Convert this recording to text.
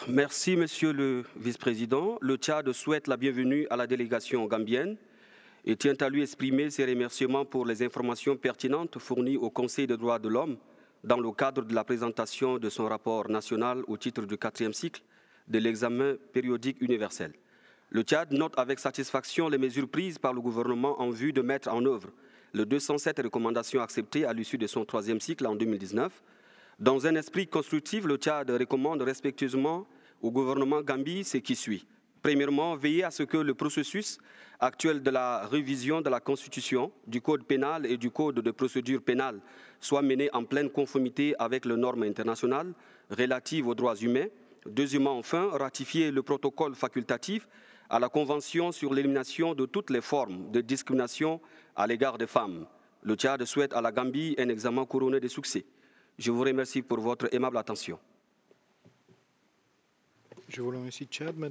Merci, Monsieur le Vice-président. Le Tchad souhaite la bienvenue à la délégation gambienne et tient à lui exprimer ses remerciements pour les informations pertinentes fournies au Conseil des droits de l'homme dans le cadre de la présentation de son rapport national au titre du 4e cycle de l'examen périodique universel. Le Tchad note avec satisfaction les mesures prises par le gouvernement en vue de mettre en œuvre les 207 recommandations acceptées à l'issue de son 3e cycle en 2019. Dans un esprit constructif, le Tchad recommande respectueusement au gouvernement Gambie ce qui suit. Premièrement, veiller à ce que le processus actuel de la révision de la Constitution, du Code pénal et du Code de procédure pénale soit mené en pleine conformité avec les normes internationales relatives aux droits humains. Deuxièmement, enfin, ratifier le protocole facultatif à la Convention sur l'élimination de toutes les formes de discrimination à l'égard des femmes. Le Tchad souhaite à la Gambie un examen couronné de succès. Je vous remercie pour votre aimable attention. Je vous remercie, Tchad.